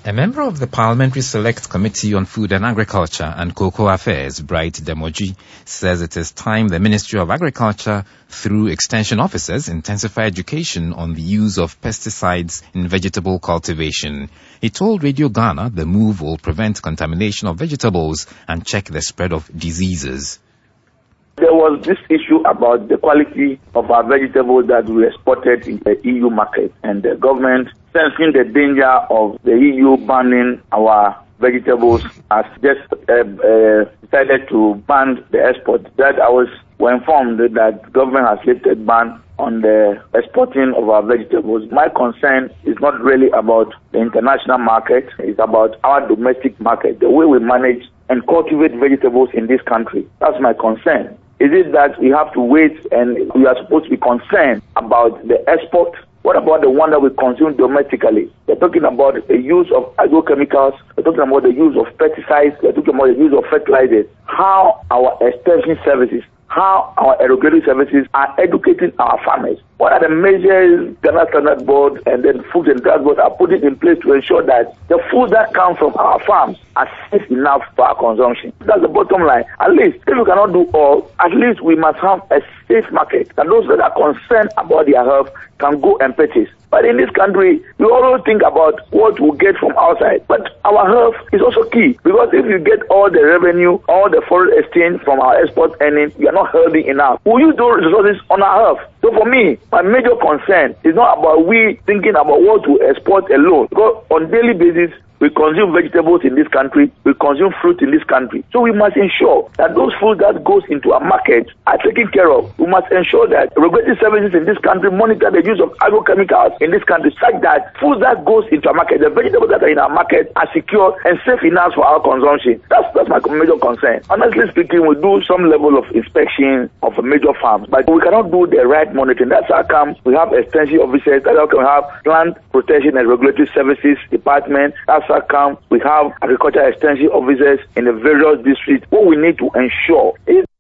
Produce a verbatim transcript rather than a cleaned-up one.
A member of the Parliamentary Select Committee on Food and Agriculture and Cocoa Affairs, Bright Demoji, says it is time the Ministry of Agriculture, through extension officers, intensify education on the use of pesticides in vegetable cultivation. He told Radio Ghana the move will prevent contamination of vegetables and check the spread of diseases. There was this issue about the quality of our vegetables that we exported in the E U market, and the government, sensing the danger of the E U banning our vegetables, has just uh, uh, decided to ban the export. That I was informed that government has lifted ban on the exporting of our vegetables. My concern is not really about the international market, it's about our domestic market, the way we manage and cultivate vegetables in this country. That's my concern. Is it that we have to wait and we are supposed to be concerned about the export? What about the one that we consume domestically? We're talking about the use of agrochemicals, we're talking about the use of pesticides, we're talking about the use of fertilizers. How our extension services, how our irrigation services are educating our farmers. What are the measures Ghana Standard Board and then Food and Drug Board are putting in place to ensure that the food that comes from our farms are safe enough for our consumption? That's the bottom line. At least, if we cannot do all, at least we must have a safe market, and those that are concerned about their health can go and purchase. But in this country, we always think about what we get from outside. But our health is also key, because if you get all the revenue, all the foreign exchange from our export earnings, we are not healthy enough. We use those resources on our health. So for me, my major concern is not about we thinking about what to export alone, because on a daily basis, we consume vegetables in this country, we consume fruit in this country. So we must ensure that those foods that goes into our market are taken care of. We must ensure that regulatory services in this country monitor the use of agrochemicals in this country, such that food that goes into our market, the vegetables that are in our market, are secure and safe enough for our consumption. That's, that's my major concern. Honestly speaking, we do some level of inspection of major farms, but we cannot do the right monitoring. That's how come we have extension officers, that's how come we have plant protection and regulatory services department. That's how come we have agricultural extension officers in the various districts. What we need to ensure is